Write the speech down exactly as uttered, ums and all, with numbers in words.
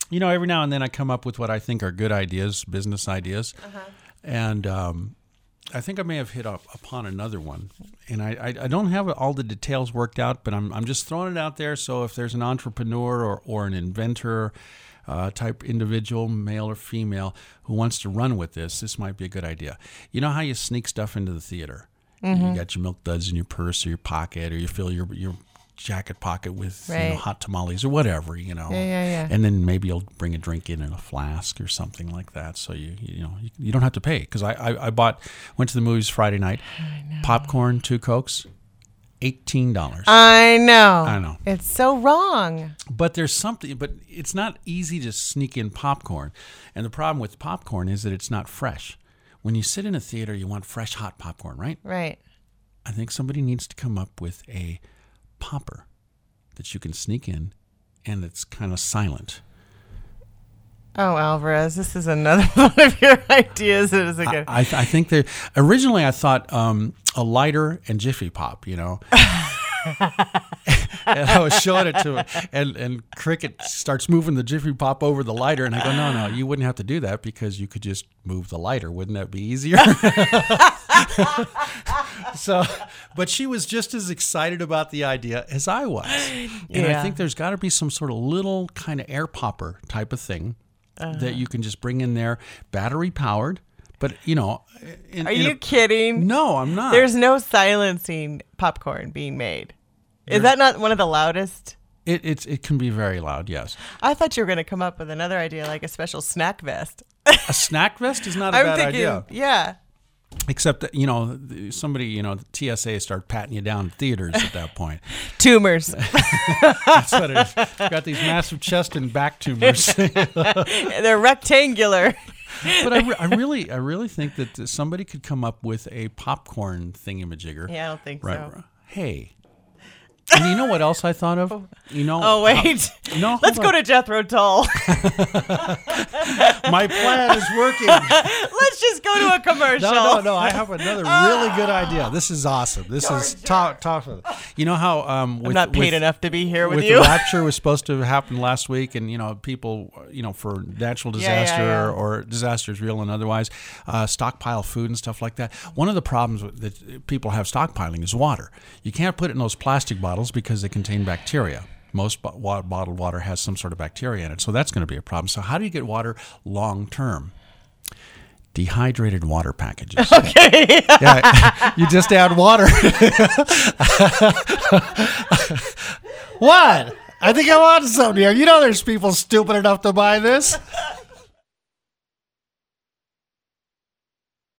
you know, every now and then I come up with what I think are good ideas, business ideas. Uh-huh. And um, I think I may have hit up upon another one. And I, I, I don't have all the details worked out, but I'm I'm just throwing it out there. So if there's an entrepreneur or, or an inventor uh, type individual, male or female, who wants to run with this, this might be a good idea. You know how you sneak stuff into the theater? Mm-hmm. You got your Milk Duds in your purse or your pocket, or you fill your your jacket pocket with right. you know, hot tamales or whatever, you know. Yeah, yeah, yeah. And then maybe you'll bring a drink in in a flask or something like that. So you you know you, you don't have to pay. Because I, I I bought went to the movies Friday night, popcorn, two Cokes, eighteen dollars. I know. I know. It's so wrong. But there's something. But it's not easy to sneak in popcorn, and the problem with popcorn is that it's not fresh. When you sit in a theater, you want fresh, hot popcorn, right? Right. I think somebody needs to come up with a popper that you can sneak in, and it's kind of silent. Oh, Alvarez, this is another one of your ideas. It is a good. I, I, I think that originally I thought um, a lighter and Jiffy Pop, you know. And I was showing it to him, and, and Cricket starts moving the Jiffy Pop over the lighter, and I go, no, no, you wouldn't have to do that because you could just move the lighter. Wouldn't that be easier? So, but she was just as excited about the idea as I was. And yeah. I think there's got to be some sort of little kind of air popper type of thing uh-huh. that you can just bring in there, battery powered. But, you know. In, Are in you a, kidding? No, I'm not. There's no silencing popcorn being made. Is that not one of the loudest? It it's, it can be very loud, yes. I thought you were going to come up with another idea, like a special snack vest. A snack vest is not a I'm bad thinking, idea. Yeah. Except that, you know, somebody, you know, the T S A start patting you down in theaters at that point. Tumors. That's what it is. Got these massive chest and back tumors. They're rectangular. But I, re- I really, I really think that somebody could come up with a popcorn thingamajigger. Yeah, I don't think right. so. Hey. And you know what else I thought of? You know. Oh wait. Uh, no. Let's go to Jethro Tull. My plan is working. Let's just go to a commercial. No, no, no. I have another really good idea. This is awesome. This George, is top, top. You know how um, with, I'm not paid with, enough to be here with, with you. The rapture was supposed to happen last week, and you know, people, you know, for natural disaster yeah, yeah, yeah. or disasters, real and otherwise, uh, stockpile food and stuff like that. One of the problems that people have stockpiling is water. You can't put it in those plastic bottles because they contain bacteria. Most bo- bottled water has some sort of bacteria in it, so that's going to be a problem. So how do you get water long term? Dehydrated water packages. Okay. Yeah, you just add water. What? I think I'm on something here. You know there's people stupid enough to buy this.